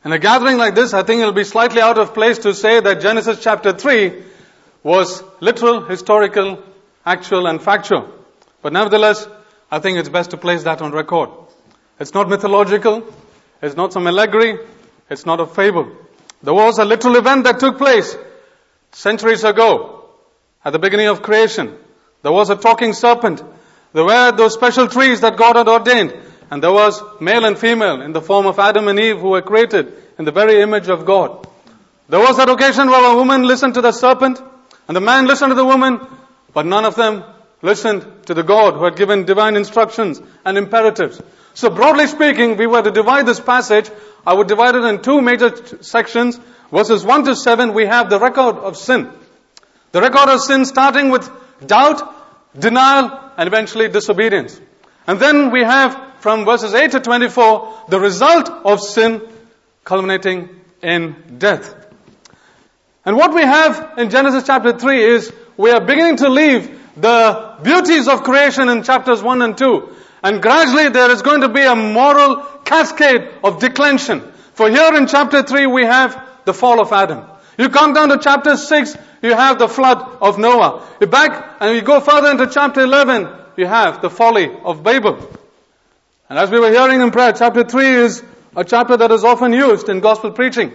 In a gathering like this, I think it'll be slightly out of place to say that Genesis chapter 3 was literal, historical, actual and factual. But nevertheless, I think it's best to place that on record. It's not mythological. It's not some allegory. It's not a fable. There was a literal event that took place centuries ago at the beginning of creation. There was a talking serpent. There were those special trees that God had ordained. And there was male and female in the form of Adam and Eve who were created in the very image of God. There was that occasion where a woman listened to the serpent and the man listened to the woman, but none of them listened to the God who had given divine instructions and imperatives. So broadly speaking, if we were to divide this passage, I would divide it in two major sections. Verses 1 to 7, we have the record of sin. The record of sin starting with doubt, denial, and eventually disobedience. And then we have from verses 8 to 24, the result of sin culminating in death. And what we have in Genesis chapter 3 is we are beginning to leave the beauties of creation in chapters 1 and 2. And gradually there is going to be a moral cascade of declension. For here in chapter 3 we have the fall of Adam. You come down to chapter 6, you have the flood of Noah. You back and you go further into chapter 11, you have the folly of Babel. And as we were hearing in prayer, chapter 3 is a chapter that is often used in gospel preaching.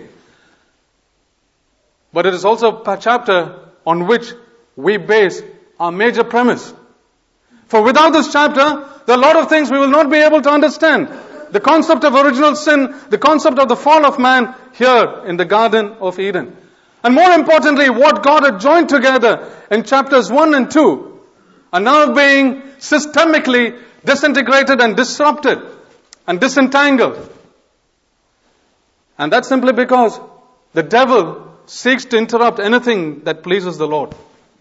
But it is also a chapter on which we base our major premise. For without this chapter, there are a lot of things we will not be able to understand. The concept of original sin, the concept of the fall of man here in the Garden of Eden. And more importantly, what God had joined together in chapters 1 and 2 are now being systemically disintegrated and disrupted and disentangled. And that's simply because the devil seeks to interrupt anything that pleases the Lord.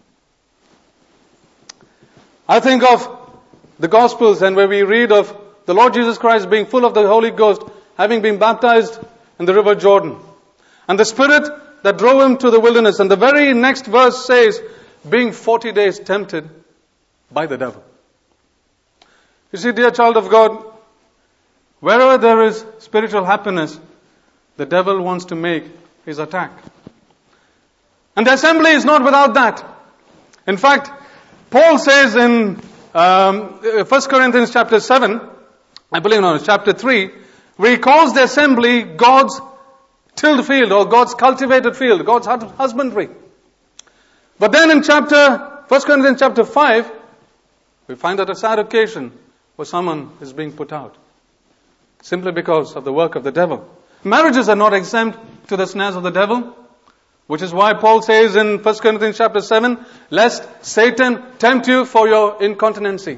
I think of the Gospels and where we read of the Lord Jesus Christ being full of the Holy Ghost, having been baptized in the river Jordan. And the Spirit that drove him to the wilderness. And the very next verse says, being 40 days tempted by the devil. You see, dear child of God, wherever there is spiritual happiness, the devil wants to make his attack. And the assembly is not without that. In fact, Paul says in 1 Corinthians chapter 7, I believe no, it's chapter 3, where he calls the assembly God's tilled field or God's cultivated field, God's husbandry. But then in 1 Corinthians chapter 5, we find that a sad occasion where someone is being put out. Simply because of the work of the devil. Marriages are not exempt to the snares of the devil. Which is why Paul says in 1 Corinthians chapter 7, lest Satan tempt you for your incontinency.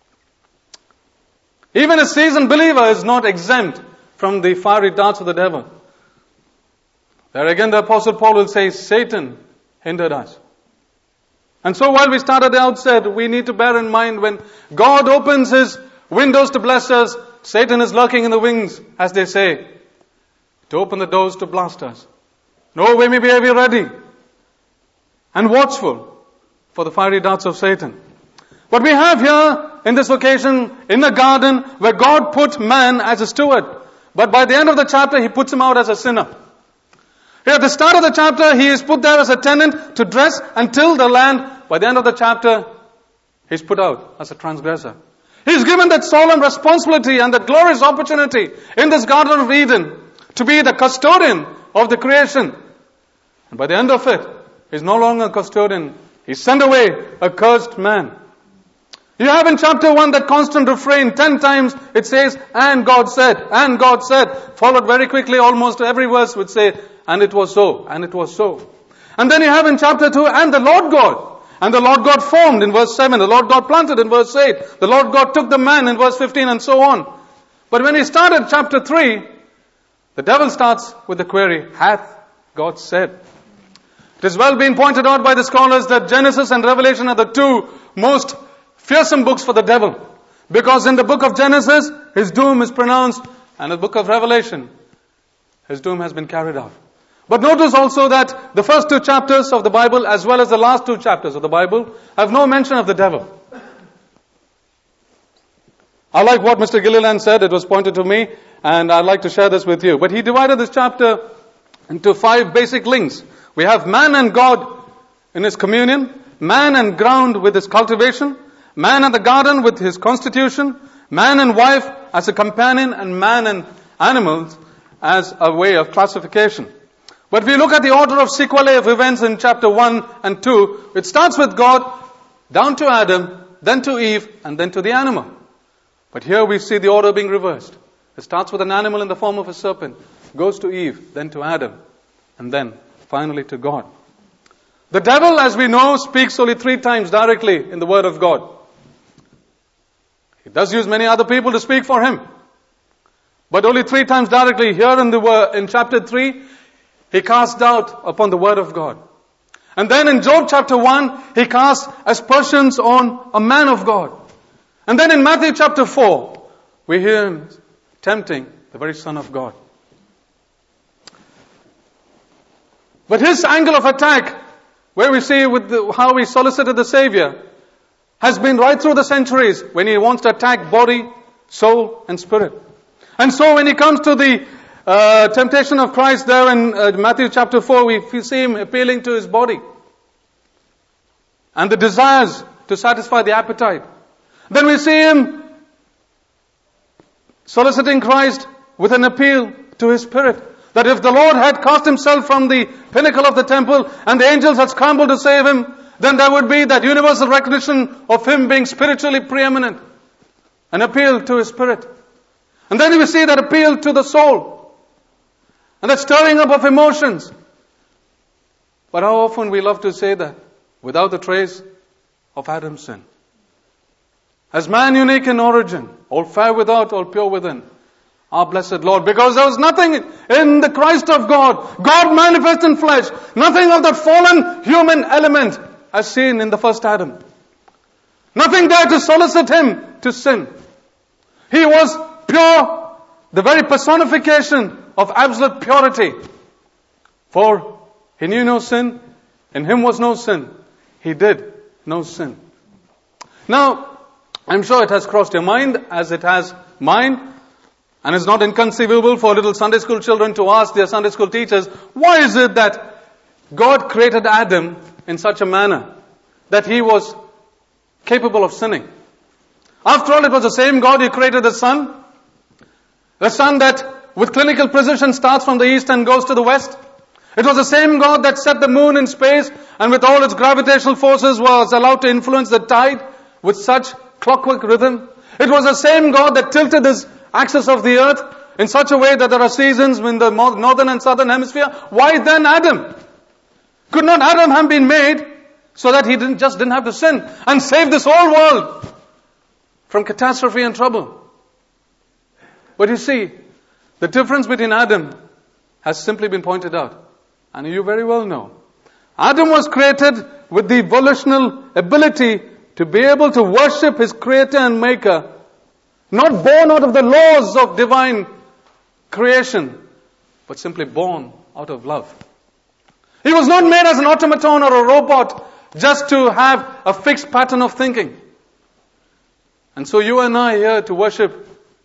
Even a seasoned believer is not exempt from the fiery darts of the devil. There again the Apostle Paul will say, Satan hindered us. And so while we start at the outset, we need to bear in mind when God opens His windows to bless us, Satan is lurking in the wings, as they say, to open the doors to blast us. No, we may be ready and watchful for the fiery darts of Satan. But we have here, in this occasion, in the garden, where God put man as a steward. But by the end of the chapter, He puts him out as a sinner. Here at the start of the chapter, he is put there as a tenant to dress and till the land. By the end of the chapter, he's put out as a transgressor. He's given that solemn responsibility and that glorious opportunity in this Garden of Eden to be the custodian of the creation. And by the end of it, he's no longer a custodian. He's sent away a cursed man. You have in chapter 1 that constant refrain, 10 times it says, and God said, and God said. Followed very quickly, almost every verse would say, and it was so, and it was so. And then you have in chapter 2, and the Lord God. And the Lord God formed in verse 7. The Lord God planted in verse 8. The Lord God took the man in verse 15 and so on. But when he started chapter 3, the devil starts with the query, hath God said? It has well been pointed out by the scholars that Genesis and Revelation are the two most fearsome books for the devil. Because in the book of Genesis, his doom is pronounced, and in the book of Revelation, his doom has been carried out. But notice also that the first 2 chapters of the Bible, as well as the last 2 chapters of the Bible, have no mention of the devil. I like what Mr. Gilliland said. It was pointed to me, and I'd like to share this with you. But he divided this chapter into 5 basic links. We have man and God in his communion, man and ground with his cultivation, man and the garden with his constitution, man and wife as a companion, and man and animals as a way of classification. But if we look at the order of sequelae of events in chapter 1 and 2, it starts with God, down to Adam, then to Eve, and then to the animal. But here we see the order being reversed. It starts with an animal in the form of a serpent, goes to Eve, then to Adam, and then finally to God. The devil, as we know, speaks only 3 times directly in the Word of God. He does use many other people to speak for him, but only 3 times directly. Here in chapter 3, he cast doubt upon the Word of God. And then in Job chapter 1, he casts aspersions on a man of God. And then in Matthew chapter 4, we hear him tempting the very Son of God. But his angle of attack, where we see how he solicited the Savior, has been right through the centuries when he wants to attack body, soul, and spirit. And so when he comes to the temptation of Christ there in Matthew chapter 4, we see him appealing to his body and the desires to satisfy the appetite. Then we see him soliciting Christ with an appeal to his spirit. That if the Lord had cast himself from the pinnacle of the temple and the angels had scrambled to save him, then there would be that universal recognition of him being spiritually preeminent. An appeal to his spirit. And then we see that appeal to the soul. And that stirring up of emotions. But how often we love to say that without the trace of Adam's sin. As man unique in origin, all fair without, all pure within. Our blessed Lord, because there was nothing in the Christ of God, God manifest in flesh, nothing of that fallen human element as seen in the first Adam. Nothing there to solicit him to sin. He was pure, the very personification of absolute purity. For he knew no sin, in him was no sin. He did no sin. Now, I'm sure it has crossed your mind, as it has mine. And it's not inconceivable for little Sunday school children to ask their Sunday school teachers, why is it that God created Adam in such a manner that he was capable of sinning? After all, it was the same God who created the sun that with clinical precision starts from the east and goes to the west. It was the same God that set the moon in space and with all its gravitational forces was allowed to influence the tide with such clockwork rhythm. It was the same God that tilted this axis of the earth in such a way that there are seasons in the northern and southern hemisphere. Why then Adam? Could not Adam have been made so that he didn't have to sin and save this whole world from catastrophe and trouble? But you see, the difference between Adam has simply been pointed out. And you very well know. Adam was created with the volitional ability to be able to worship his creator and maker, not born out of the laws of divine creation, but simply born out of love. He was not made as an automaton or a robot just to have a fixed pattern of thinking. And so you and I are here to worship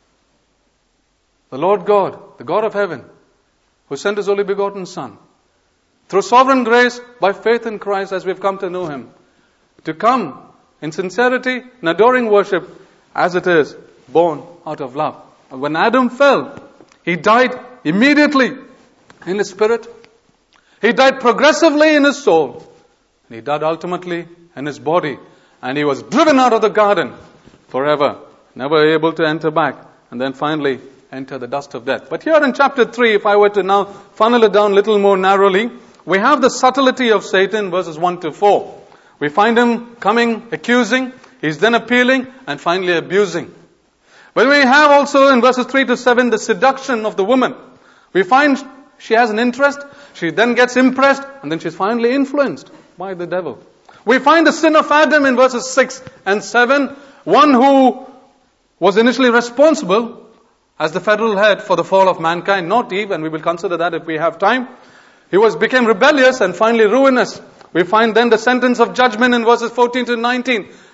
the Lord God, the God of heaven, who sent His only begotten Son, through sovereign grace, by faith in Christ as we've come to know Him, to come in sincerity and adoring worship as it is, born out of love. And when Adam fell, he died immediately in his spirit. He died progressively in his soul. And he died ultimately in his body. And he was driven out of the garden forever, never able to enter back. And then finally enter the dust of death. But here in chapter 3, if I were to now funnel it down a little more narrowly, we have the subtlety of Satan, verses 1 to 4. We find him coming, accusing, he's then appealing, and finally abusing. But we have also in verses 3 to 7 the seduction of the woman. We find she has an interest, she then gets impressed, and then she's finally influenced by the devil. We find the sin of Adam in verses 6 and 7, one who was initially responsible as the federal head for the fall of mankind, not Eve, and we will consider that if we have time. He became rebellious and finally ruinous. We find then the sentence of judgment in verses 14 to 19.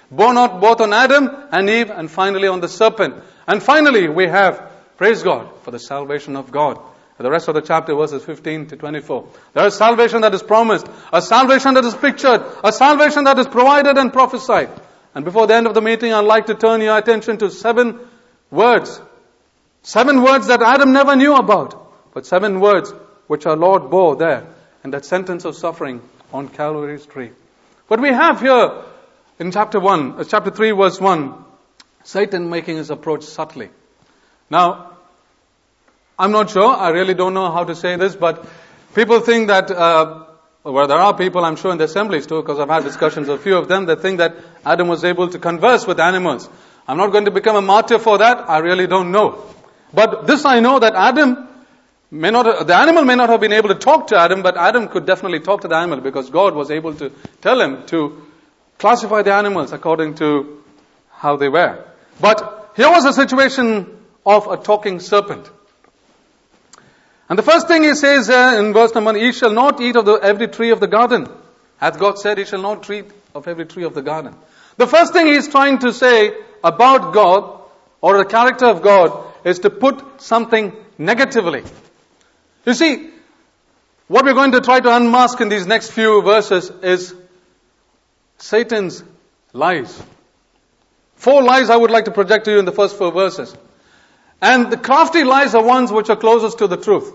borne out both on Adam and Eve, and finally on the serpent. And finally we have, praise God, for the salvation of God. The rest of the chapter, verses 15 to 24. There is salvation that is promised, a salvation that is pictured, a salvation that is provided and prophesied. And before the end of the meeting, I'd like to turn your attention to 7 words. 7 words that Adam never knew about, but 7 words which our Lord bore there in that sentence of suffering on Calvary's tree. But we have here in chapter 3, verse 1, Satan making his approach subtly. Now, I'm not sure, I really don't know how to say this, but people think that, there are people, I'm sure in the assemblies too, because I've had discussions with a few of them, that think that Adam was able to converse with animals. I'm not going to become a martyr for that, I really don't know. But this I know, that the animal may not have been able to talk to Adam, but Adam could definitely talk to the animal, because God was able to tell him to classify the animals according to how they were. But here was a situation of a talking serpent. And the first thing he says in verse number 1, ye shall not eat of every tree of the garden. Hath God said, ye shall not eat of every tree of the garden. The first thing he's trying to say about God, or the character of God, is to put something negatively. You see, what we're going to try to unmask in these next few verses is Satan's lies. 4 lies I would like to project to you in the first 4 verses. And the crafty lies are ones which are closest to the truth.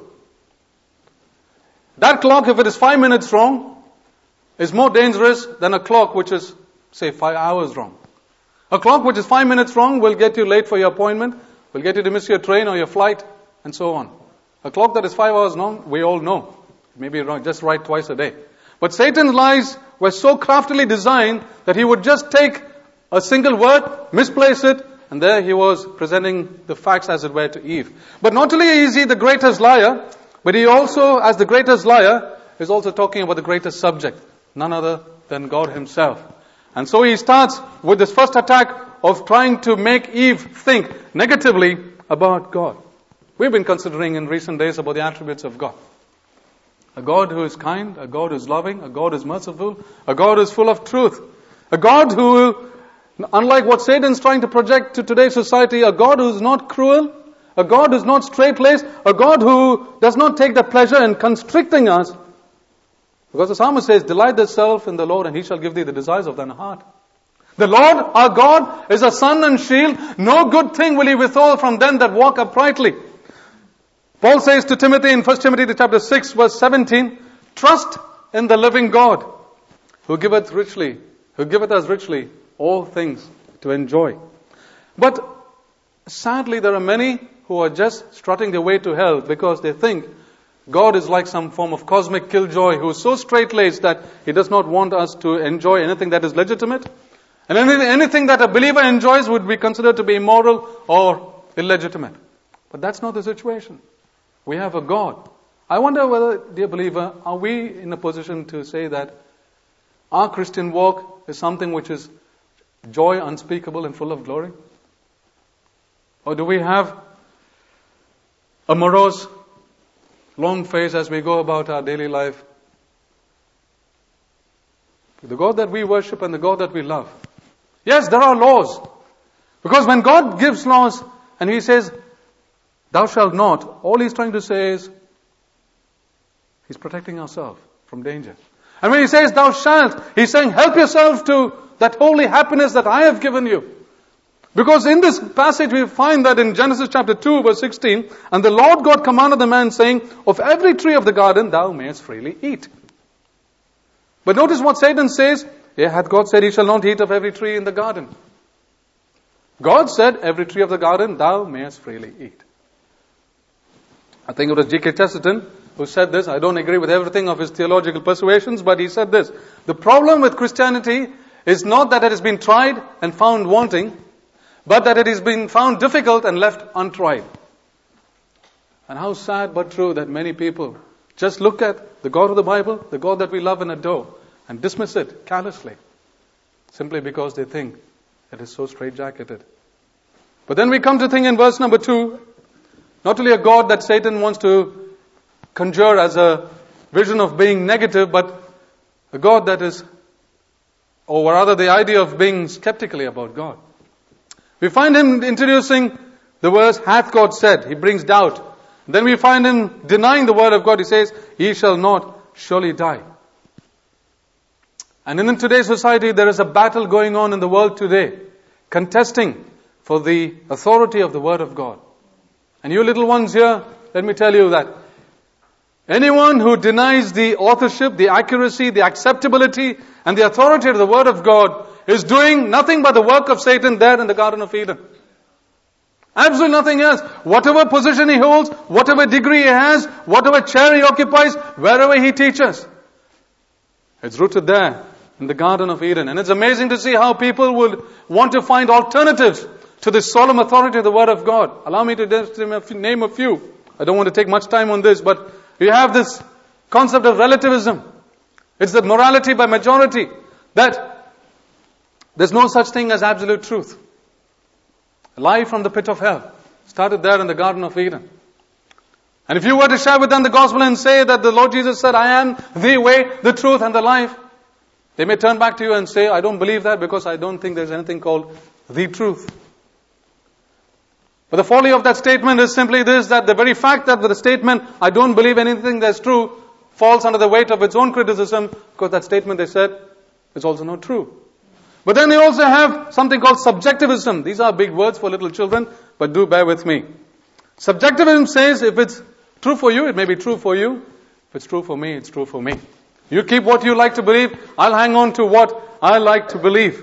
That clock, if it is 5 minutes wrong, is more dangerous than a clock which is, say, 5 hours wrong. A clock which is 5 minutes wrong will get you late for your appointment, will get you to miss your train or your flight, and so on. A clock that is 5 hours wrong, we all know. Maybe wrong, just right twice a day. But Satan's lies were so craftily designed that he would just take a single word, misplace it, and there he was presenting the facts as it were to Eve. But not only is he the greatest liar, but he also, as the greatest liar, is also talking about the greatest subject, none other than God himself. And so he starts with this first attack of trying to make Eve think negatively about God. We've been considering in recent days about the attributes of God. A God who is kind, a God who is loving, a God who is merciful, a God who is full of truth, a God who, unlike what Satan's trying to project to today's society, a God who is not cruel, a God who is not straight-laced, a God who does not take the pleasure in constricting us. Because the psalmist says, delight thyself in the Lord and he shall give thee the desires of thine heart. The Lord, our God, is a sun and shield. No good thing will he withhold from them that walk uprightly. Paul says to Timothy in 1 Timothy chapter 6 verse 17, trust in the living God, who giveth us richly all things to enjoy. But sadly there are many who are just strutting their way to hell because they think God is like some form of cosmic killjoy who is so straight-laced that he does not want us to enjoy anything that is legitimate. And anything that a believer enjoys would be considered to be immoral or illegitimate. But that's not the situation. We have a God. I wonder whether, dear believer, are we in a position to say that our Christian walk is something which is joy unspeakable and full of glory? Or do we have a morose, long face as we go about our daily life? The God that we worship and the God that we love. Yes, there are laws. Because when God gives laws and He says, thou shalt not, all He's trying to say is, He's protecting ourselves from danger. And when He says, thou shalt, He's saying, help yourself to that holy happiness that I have given you. Because in this passage we find that in Genesis chapter 2 verse 16, and the Lord God commanded the man saying, of every tree of the garden thou mayest freely eat. But notice what Satan says, hath God said, ye shall not eat of every tree in the garden. God said, every tree of the garden thou mayest freely eat. I think it was G.K. Chesterton who said this. I don't agree with everything of his theological persuasions, but he said this. The problem with Christianity is not that it has been tried and found wanting, but that it has been found difficult and left untried. And how sad but true that many people just look at the God of the Bible, the God that we love and adore, and dismiss it carelessly, simply because they think it is so straitjacketed. But then we come to think in verse number 2, not only a God that Satan wants to conjure as a vision of being negative, but a God that is or rather the idea of being skeptically about God. We find him introducing the words, hath God said. He brings doubt. Then we find him denying the word of God. He says, ye shall not surely die. And in today's society, there is a battle going on in the world today, contesting for the authority of the word of God. And you little ones here, let me tell you that anyone who denies the authorship, the accuracy, the acceptability, and the authority of the word of God is doing nothing but the work of Satan there in the Garden of Eden. Absolutely nothing else. Whatever position he holds, whatever degree he has, whatever chair he occupies, wherever he teaches, it's rooted there in the Garden of Eden. And it's amazing to see how people would want to find alternatives to the solemn authority of the Word of God. Allow me to name a few. I don't want to take much time on this, but you have this concept of relativism. It's the morality by majority, that there's no such thing as absolute truth. Lie from the pit of hell started there in the Garden of Eden. And if you were to share with them the gospel and say that the Lord Jesus said, I am the way, the truth, and the life, they may turn back to you and say, I don't believe that because I don't think there's anything called the truth. But the folly of that statement is simply this, that the very fact that with the statement, I don't believe anything that's true, falls under the weight of its own criticism, because that statement they said is also not true. But then they also have something called subjectivism. These are big words for little children, but do bear with me. Subjectivism says if it's true for you, it may be true for you. If it's true for me, it's true for me. You keep what you like to believe, I'll hang on to what I like to believe.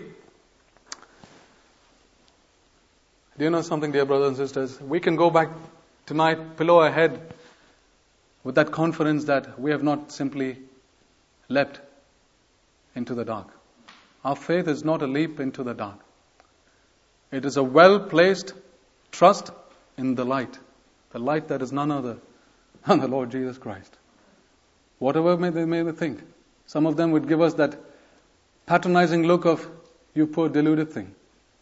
Do you know something, dear brothers and sisters? We can go back tonight, pillow our head with that confidence that we have not simply leapt into the dark. Our faith is not a leap into the dark. It is a well-placed trust in the light that is none other than the Lord Jesus Christ. Whatever they may think. Some of them would give us that patronizing look of, you poor deluded thing.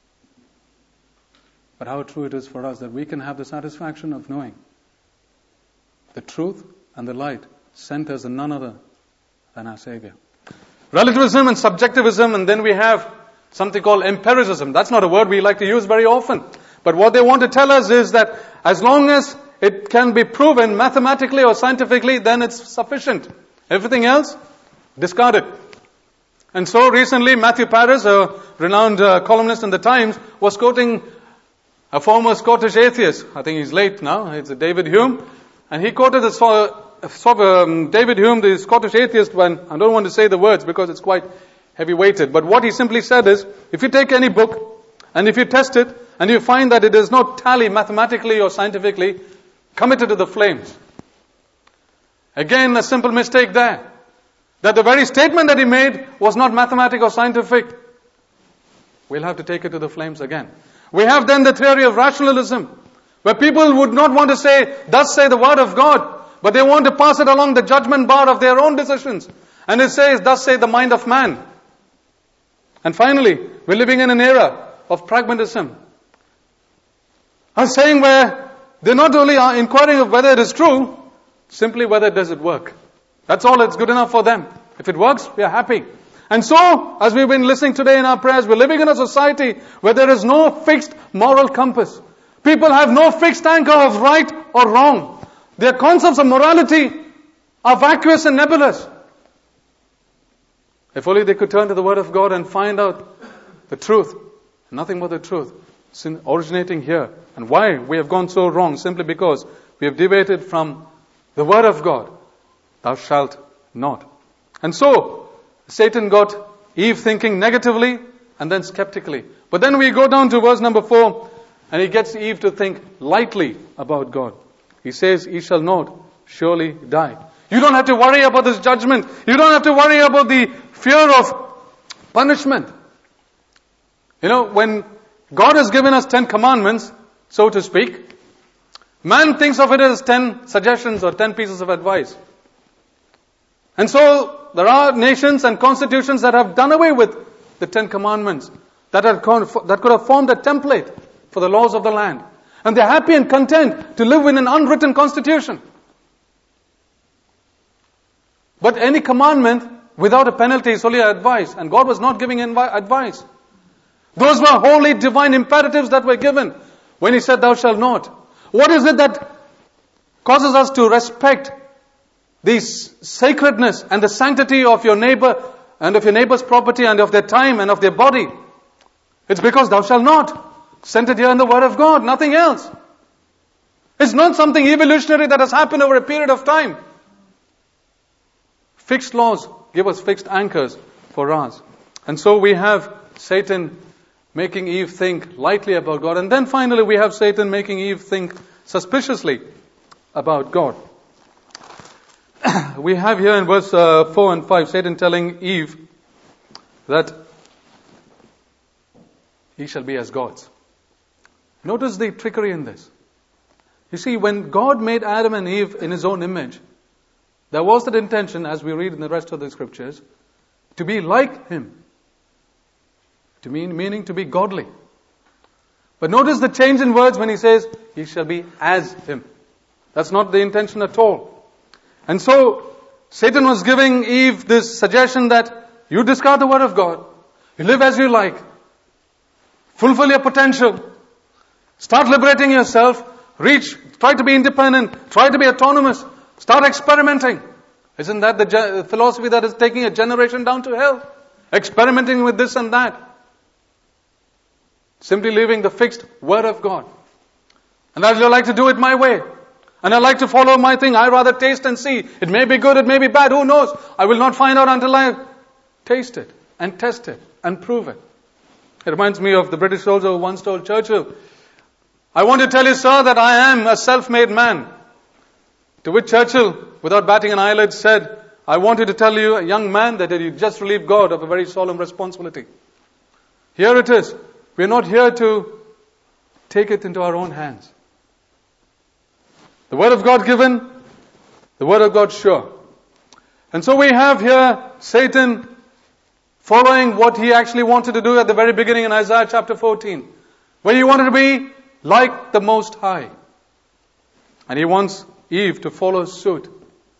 But how true it is for us that we can have the satisfaction of knowing the truth and the light sent as none other than our Savior. Relativism and subjectivism, and then we have something called empiricism. That's not a word we like to use very often. But what they want to tell us is that as long as it can be proven mathematically or scientifically, then it's sufficient. Everything else, discard it. And so recently, Matthew Paris, a renowned columnist in the Times, was quoting a former Scottish atheist. I think he's late now. It's David Hume. And he quoted David Hume, the Scottish atheist, when I don't want to say the words because it's quite heavy-weighted. But what he simply said is, if you take any book and if you test it and you find that it does not tally mathematically or scientifically, commit it to the flames. Again, a simple mistake there. That the very statement that he made was not mathematical or scientific. We'll have to take it to the flames again. We have then the theory of rationalism, where people would not want to say, thus say the word of God, but they want to pass it along the judgment bar of their own decisions. And it says, thus say the mind of man. And finally, we're living in an era of pragmatism. A saying where they not only are inquiring of whether it is true, simply whether does it work. That's all that's good enough for them. If it works, we are happy. And so, as we've been listening today in our prayers, we're living in a society where there is no fixed moral compass. People have no fixed anchor of right or wrong. Their concepts of morality are vacuous and nebulous. If only they could turn to the Word of God and find out the truth, nothing but the truth, originating here. And why we have gone so wrong, simply because we have deviated from the Word of God. Thou shalt not. And so, Satan got Eve thinking negatively and then skeptically. But then we go down to verse number 4, and he gets Eve to think lightly about God. He says, ye shall not surely die. You don't have to worry about this judgment. You don't have to worry about the fear of punishment. You know, when God has given us 10 commandments, so to speak, man thinks of it as 10 suggestions or 10 pieces of advice. And so, there are nations and constitutions that have done away with the 10 commandments, that could have formed a template for the laws of the land. And they're happy and content to live in an unwritten constitution. But any commandment without a penalty, it's only advice. And God was not giving advice. Those were holy divine imperatives that were given when He said, thou shalt not. What is it that causes us to respect the sacredness and the sanctity of your neighbor and of your neighbor's property and of their time and of their body? It's because thou shalt not. Centered here in the Word of God, nothing else. It's not something evolutionary that has happened over a period of time. Fixed laws give us fixed anchors for us. And so we have Satan making Eve think lightly about God. And then finally we have Satan making Eve think suspiciously about God. We have here in verse 4 and 5, Satan telling Eve that he shall be as gods. Notice the trickery in this. You see, when God made Adam and Eve in His own image, there was that intention, as we read in the rest of the scriptures, to be like Him. Meaning to be godly. But notice the change in words when He says, He shall be as Him. That's not the intention at all. And so, Satan was giving Eve this suggestion that you discard the Word of God, you live as you like, fulfill your potential, start liberating yourself, try to be independent, try to be autonomous, start experimenting. Isn't that the philosophy that is taking a generation down to hell? Experimenting with this and that. Simply leaving the fixed Word of God. And I like to do it my way. And I like to follow my thing. I rather taste and see. It may be good, it may be bad, who knows? I will not find out until I taste it and test it and prove it. It reminds me of the British soldier who once told Churchill, I want to tell you, sir, that I am a self-made man. To which Churchill, without batting an eyelid, said, I want to tell you, a young man, that you just relieved God of a very solemn responsibility. Here it is. We are not here to take it into our own hands. The Word of God given, the Word of God sure. And so we have here Satan following what he actually wanted to do at the very beginning in Isaiah chapter 14, where he wanted to be like the Most High. And he wants Eve to follow suit.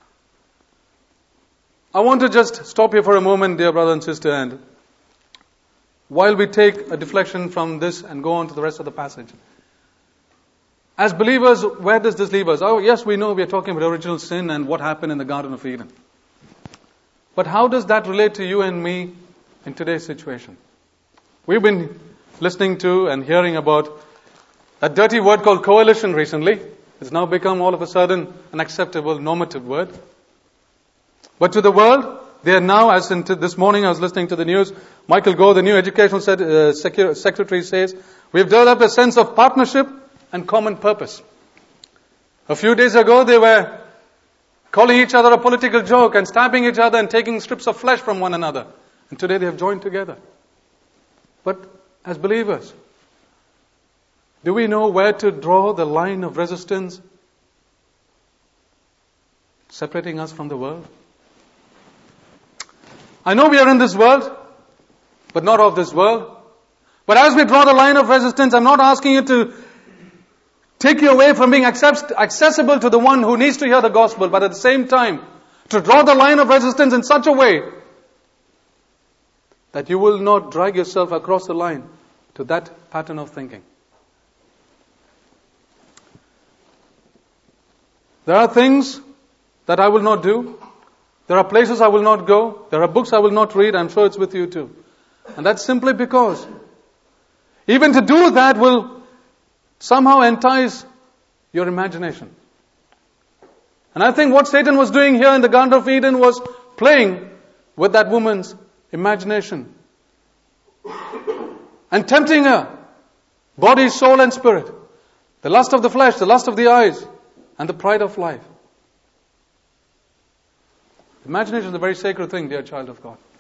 I want to just stop here for a moment, dear brother and sister, and while we take a deflection from this and go on to the rest of the passage. As believers, where does this leave us? Oh, yes, we know we are talking about original sin and what happened in the Garden of Eden. But how does that relate to you and me in today's situation? We've been listening to and hearing about a dirty word called coalition recently. It's now become all of a sudden an acceptable normative word. But to the world, they are now, as in this morning I was listening to the news, Michael Gove, the new educational secretary, says, we've developed a sense of partnership and common purpose. A few days ago, they were calling each other a political joke and stabbing each other and taking strips of flesh from one another. And today they have joined together. But as believers, do we know where to draw the line of resistance separating us from the world? I know we are in this world, but not of this world. But as we draw the line of resistance, I'm not asking you to take you away from being accessible to the one who needs to hear the gospel, but at the same time, to draw the line of resistance in such a way that you will not drag yourself across the line to that pattern of thinking. There are things that I will not do. There are places I will not go. There are books I will not read. I'm sure it's with you too. And that's simply because even to do that will somehow entice your imagination. And I think what Satan was doing here in the Garden of Eden was playing with that woman's imagination and tempting her, body, soul and spirit. The lust of the flesh, the lust of the eyes, and the pride of life. Imagination is a very sacred thing, dear child of God.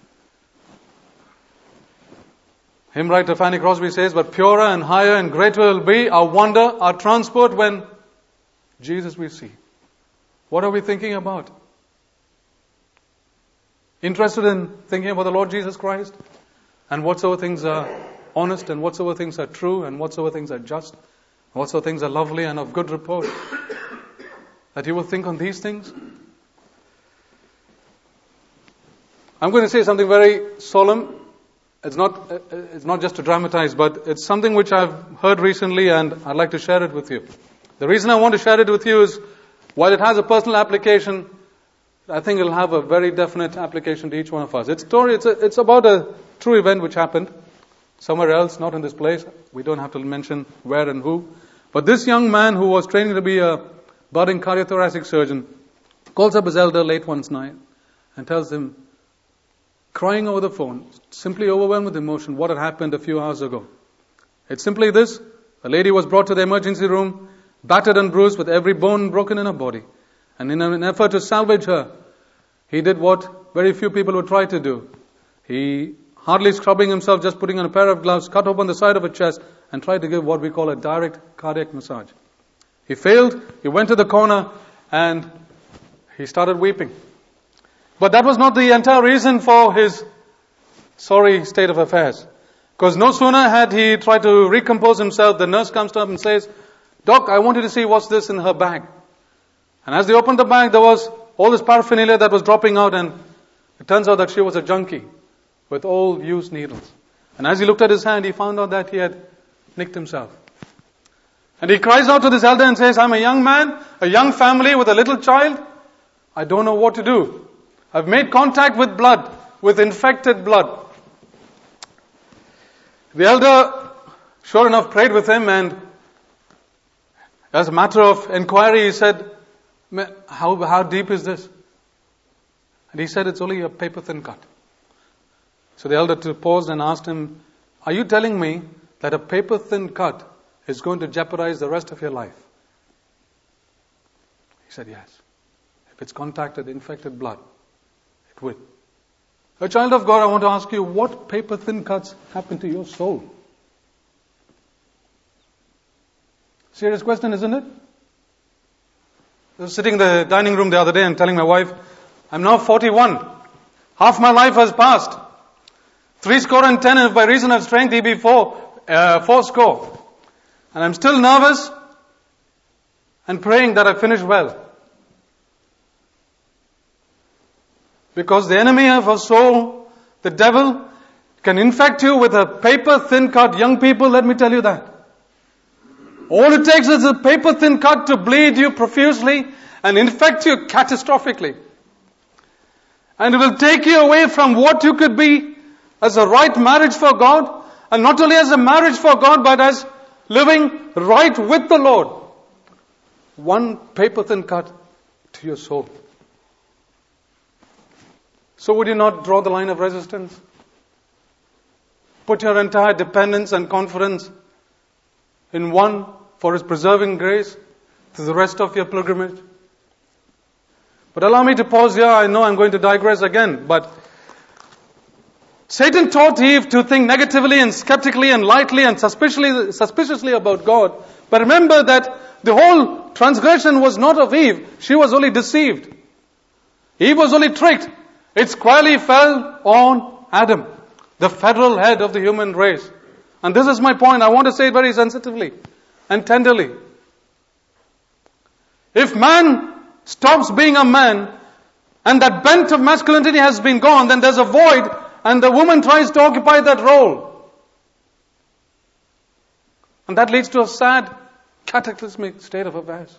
Hymn writer Fanny Crosby says, but purer and higher and greater will be our wonder, our transport when Jesus we see. What are we thinking about? Interested in thinking about the Lord Jesus Christ? And whatsoever things are honest, and whatsoever things are true, and whatsoever things are just, and whatsoever things are lovely and of good report. That you will think on these things? I'm going to say something very solemn. It's not just to dramatize, but it's something which I've heard recently and I'd like to share it with you. The reason I want to share it with you is, while it has a personal application, I think it'll have a very definite application to each one of us. It's about a true event which happened somewhere else, not in this place. We don't have to mention where and who. But this young man who was training to be a budding cardiothoracic surgeon calls up his elder late one night and tells him, crying over the phone, simply overwhelmed with emotion, what had happened a few hours ago. It's simply this: a lady was brought to the emergency room, battered and bruised with every bone broken in her body. And in an effort to salvage her, he did what very few people would try to do. He, hardly scrubbing himself, just putting on a pair of gloves, cut open the side of her chest and tried to give what we call a direct cardiac massage. He failed. He went to the corner and he started weeping. But that was not the entire reason for his sorry state of affairs. Because no sooner had he tried to recompose himself, the nurse comes up and says, "Doc, I want you to see what's this in her bag." And as they opened the bag, there was all this paraphernalia that was dropping out, and it turns out that she was a junkie with old used needles. And as he looked at his hand, he found out that he had nicked himself. And he cries out to this elder and says, "I'm a young man, a young family with a little child. I don't know what to do. I've made contact with blood, with infected blood." The elder, sure enough, prayed with him, and as a matter of inquiry, he said, how deep is this? And he said, "It's only a paper-thin cut." So the elder paused and asked him, "Are you telling me that a paper-thin cut is going to jeopardize the rest of your life?" He said, "Yes. If it's contacted infected blood, it will." A child of God, I want to ask you, what paper-thin cuts happen to your soul? Serious question, isn't it? I was sitting in the dining room the other day and telling my wife, I'm now 41. Half my life has passed. 70 if by reason of strength he be fourscore. And I'm still nervous and praying that I finish well. Because the enemy of our soul, the devil, can infect you with a paper-thin cut. Young people, let me tell you that. All it takes is a paper-thin cut to bleed you profusely and infect you catastrophically. And it will take you away from what you could be as a right marriage for God, and not only as a marriage for God, but as living right with the Lord. One paper-thin cut to your soul. So would you not draw the line of resistance? Put your entire dependence and confidence in one for His preserving grace through the rest of your pilgrimage. But allow me to pause here. I know I'm going to digress again, but Satan taught Eve to think negatively and skeptically and lightly and suspiciously about God. But remember that the whole transgression was not of Eve. She was only deceived. Eve was only tricked. It squarely fell on Adam, the federal head of the human race. And this is my point. I want to say it very sensitively and tenderly. If man stops being a man and that bent of masculinity has been gone, then there's a void and the woman tries to occupy that role. And that leads to a sad, cataclysmic state of affairs.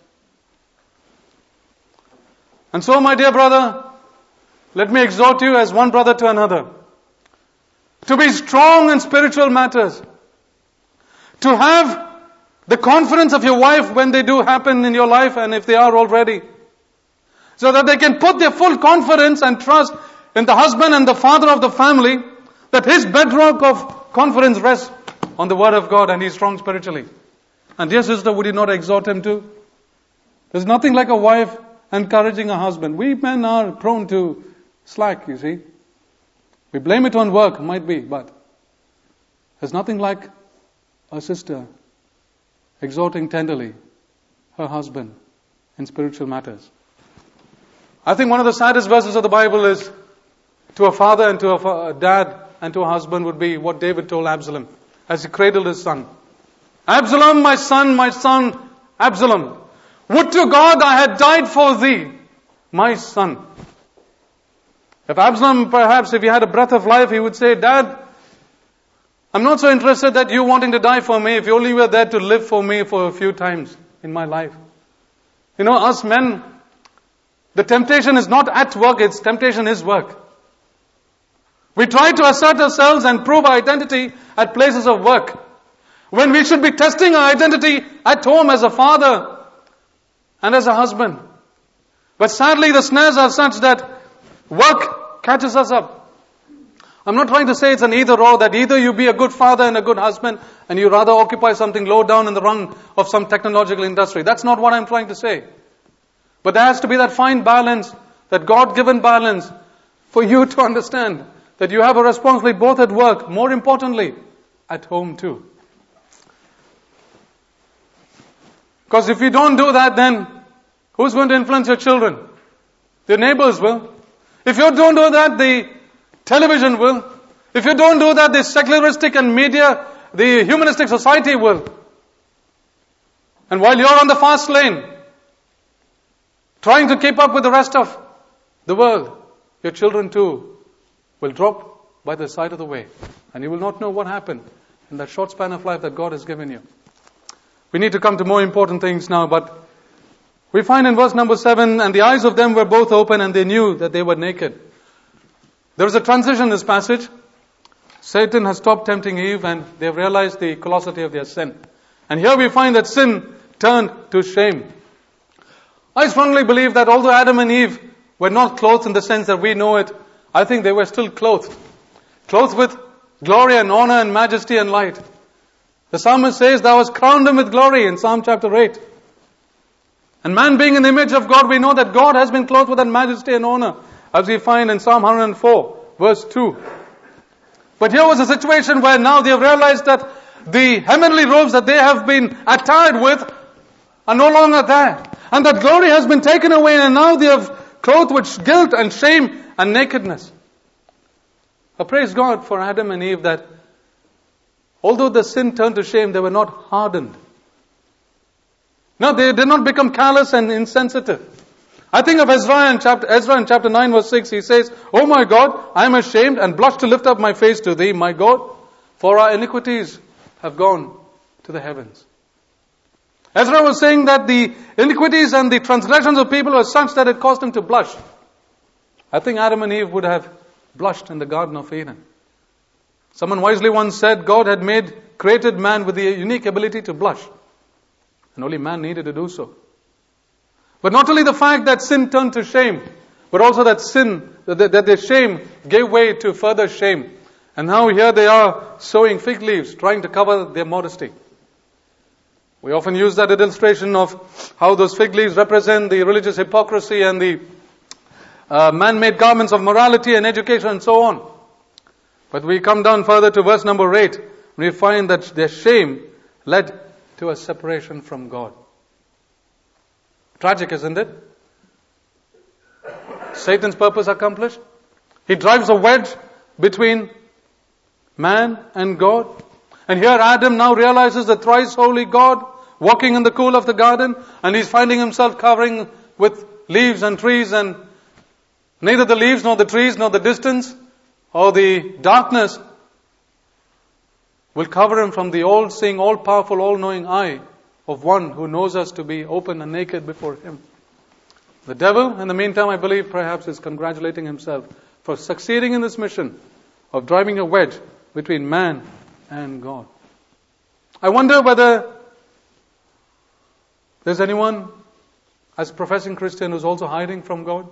And so, my dear brother, let me exhort you as one brother to another to be strong in spiritual matters, to have the confidence of your wife when they do happen in your life, and if they are already, so that they can put their full confidence and trust in the husband and the father of the family, that his bedrock of confidence rests on the Word of God and he's strong spiritually. And dear sister, would you not exhort him too? There's nothing like a wife encouraging a husband. We men are prone to slack, you see. We blame it on work, might be, but there's nothing like a sister exhorting tenderly her husband in spiritual matters. I think one of the saddest verses of the Bible is to a father and to a dad and to a husband would be what David told Absalom as he cradled his son. Absalom, my son, Absalom, would to God I had died for thee, my son. If Absalom, perhaps, if he had a breath of life, he would say, Dad, I'm not so interested that you wanting to die for me if you only were there to live for me for a few times in my life. You know, us men, the temptation is not at work, its temptation is work. We try to assert ourselves and prove our identity at places of work, when we should be testing our identity at home as a father and as a husband. But sadly, the snares are such that work catches us up. I'm not trying to say it's an either or, that either you be a good father and a good husband and you rather occupy something low down in the rung of some technological industry. That's not what I'm trying to say. But there has to be that fine balance, that God-given balance, for you to understand that you have a responsibility both at work, more importantly, at home too. Because if you don't do that, then who's going to influence your children? The neighbors will. If you don't do that, the television will. If you don't do that, the secularistic and media, the humanistic society will. And while you're on the fast lane, trying to keep up with the rest of the world, your children too will drop by the side of the way. And you will not know what happened in that short span of life that God has given you. We need to come to more important things now, but we find in verse number 7, and the eyes of them were both open and they knew that they were naked. There is a transition in this passage. Satan has stopped tempting Eve and they've realized the colossity of their sin. And here we find that sin turned to shame. I strongly believe that although Adam and Eve were not clothed in the sense that we know it, I think they were still clothed. Clothed with glory and honor and majesty and light. The psalmist says, Thou hast crowned him with glory in Psalm chapter 8. And man being in the image of God, we know that God has been clothed with that majesty and honor, as we find in Psalm 104, verse 2. But here was a situation where now they have realized that the heavenly robes that they have been attired with are no longer there. And that glory has been taken away, and now they have clothed with guilt and shame and nakedness. I praise God for Adam and Eve that although the sin turned to shame, they were not hardened. No, they did not become callous and insensitive. I think of Ezra in chapter 9 verse 6. He says, O my God, I am ashamed and blush to lift up my face to thee, my God, for our iniquities have gone to the heavens. Ezra was saying that the iniquities and the transgressions of people were such that it caused him to blush. I think Adam and Eve would have blushed in the Garden of Eden. Someone wisely once said God had created man with the unique ability to blush. And only man needed to do so. But not only the fact that sin turned to shame, but also that their shame gave way to further shame. And now here they are sewing fig leaves, trying to cover their modesty. We often use that illustration of how those fig leaves represent the religious hypocrisy and the man-made garments of morality and education and so on. But we come down further to verse number 8, and we find that their shame led to a separation from God. Tragic, isn't it? Satan's purpose accomplished. He drives a wedge between man and God. And here Adam now realizes the thrice holy God walking in the cool of the garden, and he's finding himself covering with leaves and trees, and neither the leaves nor the trees nor the distance or the darkness will cover him from the all-seeing, all-powerful, all-knowing eye of one who knows us to be open and naked before him. The devil, in the meantime, I believe, perhaps is congratulating himself for succeeding in this mission of driving a wedge between man and God. I wonder whether there's anyone as a professing Christian who's also hiding from God.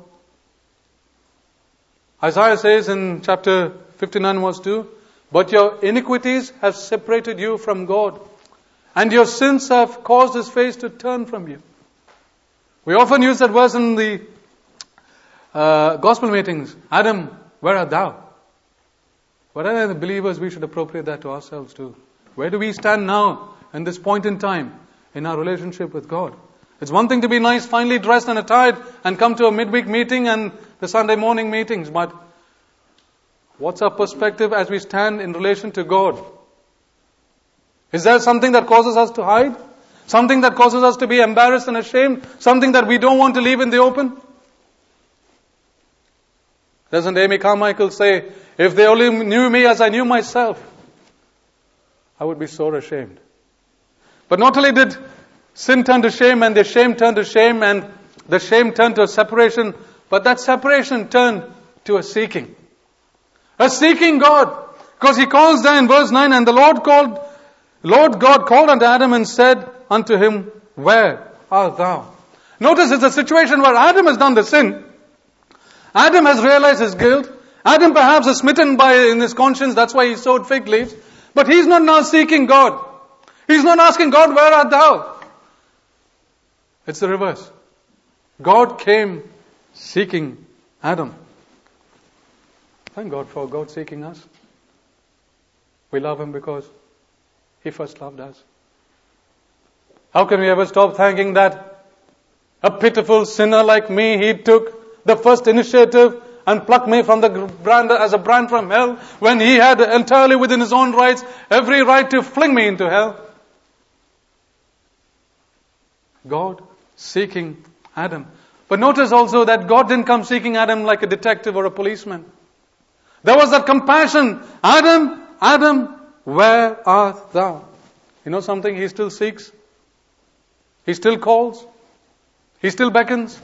Isaiah says in chapter 59 verse 2, But your iniquities have separated you from God, and your sins have caused his face to turn from you. We often use that verse in the gospel meetings. Adam, where art thou? But as believers, we should appropriate that to ourselves too. Where do we stand now in this point in time in our relationship with God? It's one thing to be nice, finely dressed and attired and come to a midweek meeting and the Sunday morning meetings, but what's our perspective as we stand in relation to God? Is there something that causes us to hide? Something that causes us to be embarrassed and ashamed? Something that we don't want to leave in the open? Doesn't Amy Carmichael say, if they only knew me as I knew myself, I would be so ashamed. But not only did sin turn to shame, and the shame turned to shame, and the shame turned to a separation, but that separation turned to a seeking. A seeking God. Because he calls there in verse 9, and the Lord God called unto Adam and said unto him, where art thou? Notice it's a situation where Adam has done the sin. Adam has realized his guilt. Adam perhaps is smitten in his conscience, that's why he sowed fig leaves. But he's not now seeking God. He's not asking God, where art thou? It's the reverse. God came seeking Adam. Thank God for God seeking us. We love Him because He first loved us. How can we ever stop thanking that a pitiful sinner like me, He took the first initiative and plucked me from the brand as a brand from hell, when He had entirely within His own rights every right to fling me into hell. God seeking Adam. But notice also that God didn't come seeking Adam like a detective or a policeman. There was that compassion. Adam, Adam, where art thou? You know something? He still seeks. He still calls. He still beckons.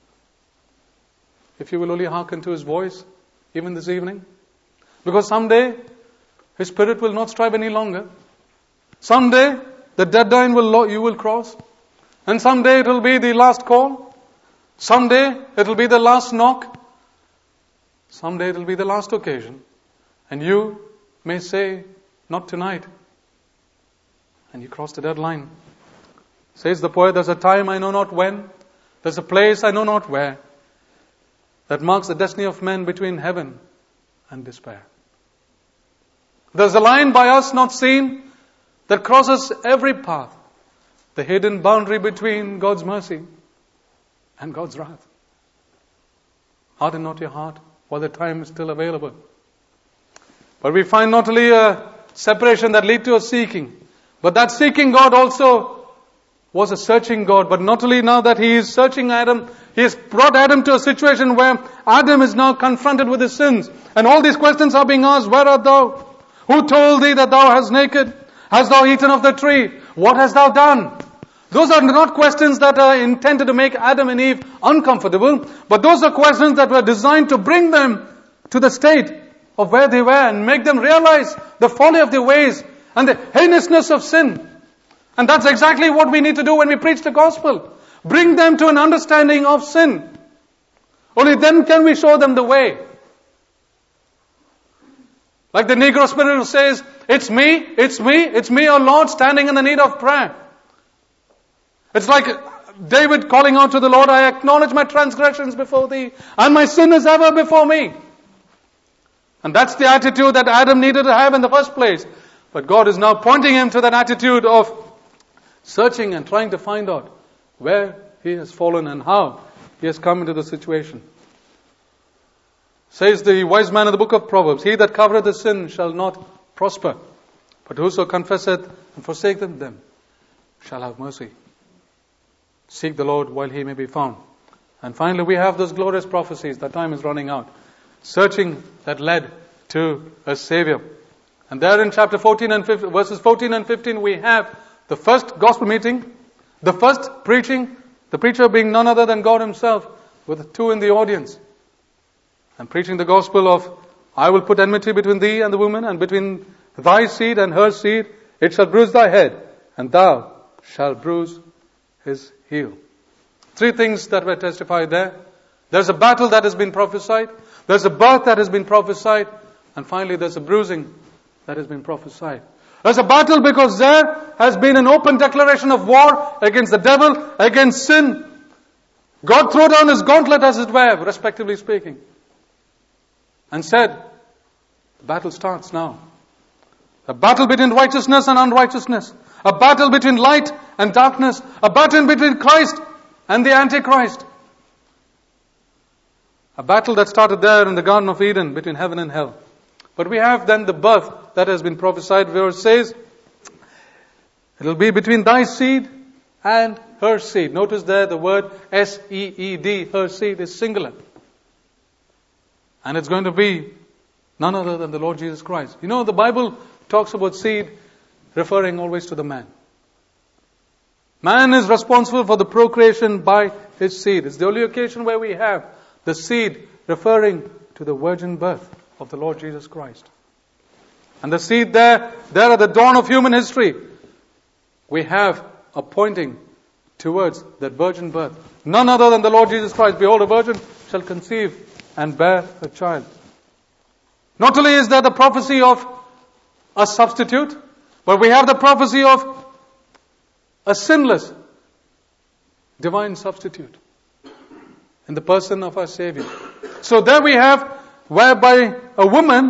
If you will only hearken to His voice, even this evening. Because someday, His Spirit will not strive any longer. Someday, the deadline you will cross. And someday it will be the last call. Someday it will be the last knock. Someday it will be the last occasion. And you may say, not tonight. And you cross the deadline. Says the poet, there's a time I know not when. There's a place I know not where. That marks the destiny of men between heaven and despair. There's a line by us not seen that crosses every path. The hidden boundary between God's mercy and God's wrath. Harden not your heart while the time is still available. But we find not only a separation that lead to a seeking, but that seeking God also was a searching God. But not only now that He is searching Adam, He has brought Adam to a situation where Adam is now confronted with his sins. And all these questions are being asked, where art thou? Who told thee that thou hast naked? Hast thou eaten of the tree? What hast thou done? Those are not questions that are intended to make Adam and Eve uncomfortable, but those are questions that were designed to bring them to the state of where they were and make them realize the folly of their ways and the heinousness of sin. And that's exactly what we need to do when we preach the gospel. Bring them to an understanding of sin. Only then can we show them the way. Like the Negro spirit who says, it's me, O Lord, standing in the need of prayer. It's like David calling out to the Lord, I acknowledge my transgressions before thee, and my sin is ever before me. And that's the attitude that Adam needed to have in the first place. But God is now pointing him to that attitude of searching and trying to find out where he has fallen and how he has come into the situation. Says the wise man in the book of Proverbs, he that covereth the sin shall not prosper, but whoso confesseth and forsaketh them shall have mercy. Seek the Lord while He may be found. And finally we have those glorious prophecies. The time is running out. Searching that led to a Savior. And there in chapter 14 and 15, verses 14 and 15 we have the first gospel meeting, the first preaching, the preacher being none other than God Himself, with two in the audience. And preaching the gospel of, I will put enmity between thee and the woman, and between thy seed and her seed. It shall bruise thy head, and thou shalt bruise his heel. Three things that were testified there. There's a battle that has been prophesied. There's a birth that has been prophesied. And finally there's a bruising that has been prophesied. There's a battle because there has been an open declaration of war against the devil, against sin. God threw down His gauntlet, as it were, respectively speaking, and said, the battle starts now. A battle between righteousness and unrighteousness. A battle between light and darkness. A battle between Christ and the Antichrist. A battle that started there in the Garden of Eden between heaven and hell. But we have then the birth that has been prophesied, where it says, it will be between thy seed and her seed. Notice there the word S-E-E-D, her seed is singular. And it's going to be none other than the Lord Jesus Christ. You know, the Bible talks about seed referring always to the man. Man is responsible for the procreation by his seed. It's the only occasion where we have the seed referring to the virgin birth of the Lord Jesus Christ. And the seed there at the dawn of human history, we have a pointing towards that virgin birth. None other than the Lord Jesus Christ. Behold, a virgin shall conceive and bear a child. Not only is there the prophecy of a substitute, but we have the prophecy of a sinless divine substitute in the person of our Savior. So there we have whereby a woman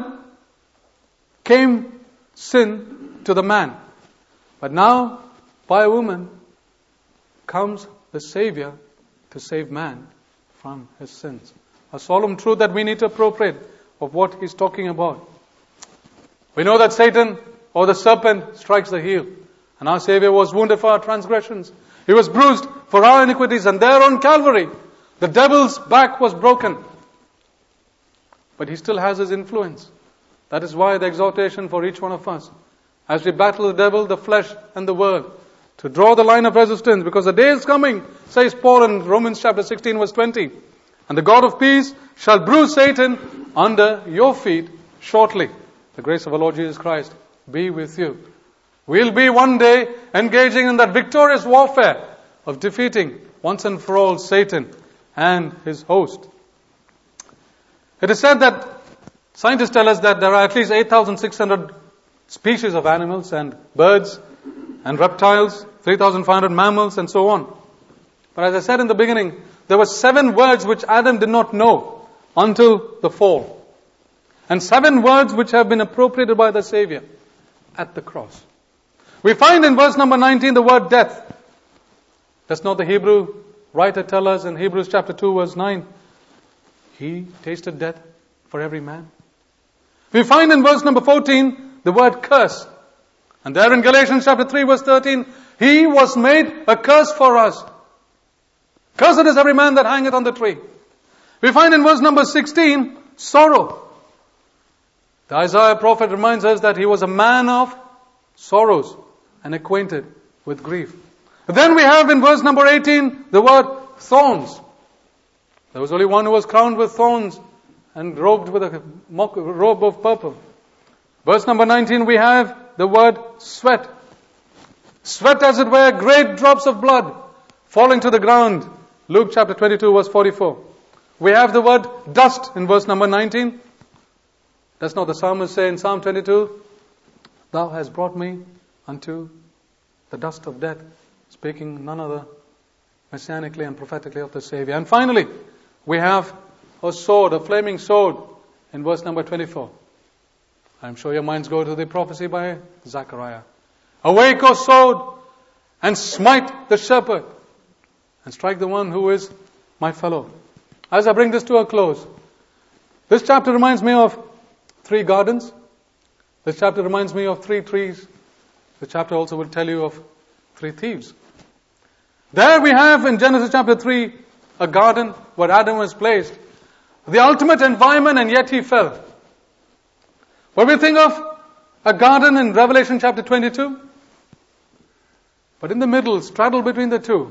came sin to the man. But now, by a woman comes the Savior to save man from his sins. A solemn truth that we need to appropriate of what he's talking about. We know that Satan or the serpent strikes the heel. And our Savior was wounded for our transgressions. He was bruised for our iniquities. And there on Calvary, the devil's back was broken. But he still has his influence. That is why the exhortation for each one of us, as we battle the devil, the flesh, and the world, to draw the line of resistance, because the day is coming, says Paul in Romans chapter 16 verse 20. And the God of peace shall bruise Satan under your feet shortly. The grace of our Lord Jesus Christ be with you. We'll be one day engaging in that victorious warfare of defeating once and for all Satan and his host. It is said that scientists tell us that there are at least 8,600 species of animals and birds and reptiles, 3,500 mammals and so on. But as I said in the beginning, there were 7 words which Adam did not know until the fall. And 7 words which have been appropriated by the Savior at the cross. We find in verse number 19 the word death. Does not the Hebrew writer tell us in Hebrews chapter 2 verse 9, he tasted death for every man. We find in verse number 14 the word curse. And there in Galatians chapter 3 verse 13, he was made a curse for us. Cursed is every man that hangeth on the tree. We find in verse number 16, sorrow. The Isaiah prophet reminds us that he was a man of sorrows and acquainted with grief. Then we have in verse number 18 the word thorns. There was only one who was crowned with thorns and robed with a robe of purple. Verse number 19 we have the word sweat. Sweat as it were, great drops of blood falling to the ground. Luke chapter 22 verse 44. We have the word dust in verse number 19. Does not the psalmist say in Psalm 22, thou hast brought me unto the dust of death, speaking none other messianically and prophetically of the Savior. And finally, we have a sword, a flaming sword in verse number 24. I'm sure your minds go to the prophecy by Zechariah. Awake, O sword, and smite the shepherd, and strike the one who is my fellow. As I bring this to a close, this chapter reminds me of 3 gardens. This chapter reminds me of 3 trees. The chapter also will tell you of 3 thieves. There we have in Genesis chapter 3 a garden where Adam was placed. The ultimate environment, and yet he fell. When we think of a garden in Revelation chapter 22, but in the middle, straddled between the two,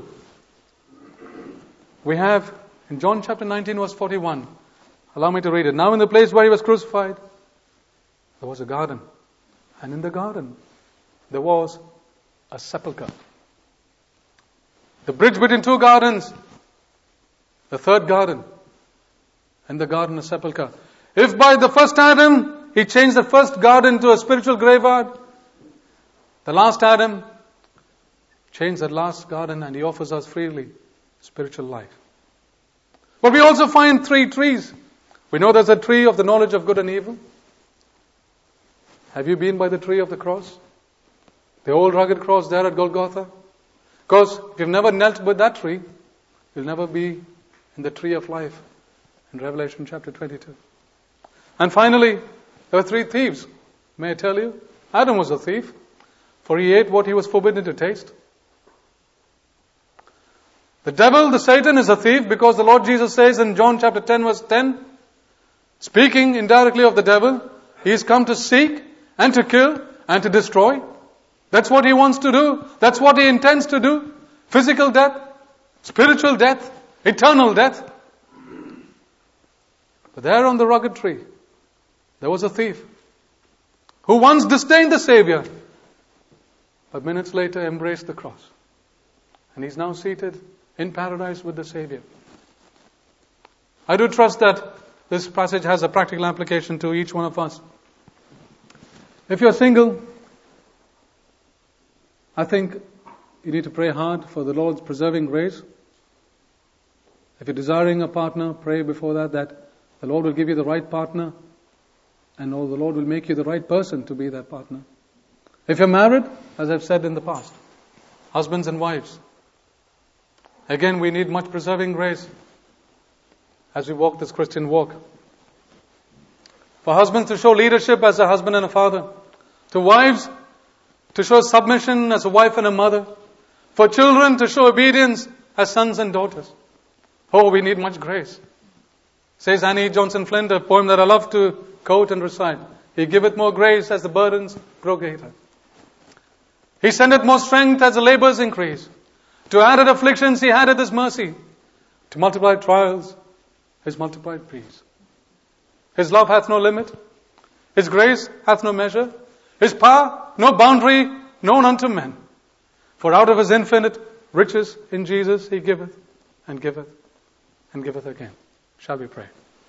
we have in John chapter 19 verse 41. Allow me to read it. Now in the place where he was crucified, there was a garden. And in the garden, there was a sepulchre. The bridge between 2 gardens, the 3rd garden, and the garden of sepulchre. If by the first Adam, he changed the first garden to a spiritual graveyard, the last Adam changed that last garden and he offers us freely spiritual life. But we also find 3 trees. We know there's a tree of the knowledge of good and evil. Have you been by the tree of the cross? The old rugged cross there at Golgotha? Because if you've never knelt by that tree, you'll never be in the tree of life in Revelation chapter 22. And finally, there were 3 thieves. May I tell you? Adam was a thief, for he ate what he was forbidden to taste. The devil, the Satan, is a thief because the Lord Jesus says in John chapter 10 verse 10, Speaking indirectly of the devil, he has come to seek and to kill and to destroy. That's what he wants to do. That's what he intends to do. Physical death, spiritual death, eternal death. But there on the rugged tree, there was a thief who once disdained the Savior, but minutes later embraced the cross. And he's now seated in paradise with the Savior. I do trust that this passage has a practical application to each one of us. If you're single, I think you need to pray hard for the Lord's preserving grace. If you're desiring a partner, pray before that the Lord will give you the right partner, and the Lord will make you the right person to be that partner. If you're married, as I've said in the past, husbands and wives, again we need much preserving grace as we walk this Christian walk. For husbands to show leadership as a husband and a father. To wives to show submission as a wife and a mother. For children to show obedience as sons and daughters. Oh, we need much grace. Says Annie Johnson Flint, a poem that I love to quote and recite. He giveth more grace as the burdens grow greater. He sendeth more strength as the labors increase. To added afflictions he addeth his mercy. To multiplied trials, his multiplied peace. His love hath no limit. His grace hath no measure. His power no boundary known unto men. For out of his infinite riches in Jesus he giveth and giveth and giveth again. Shall we pray?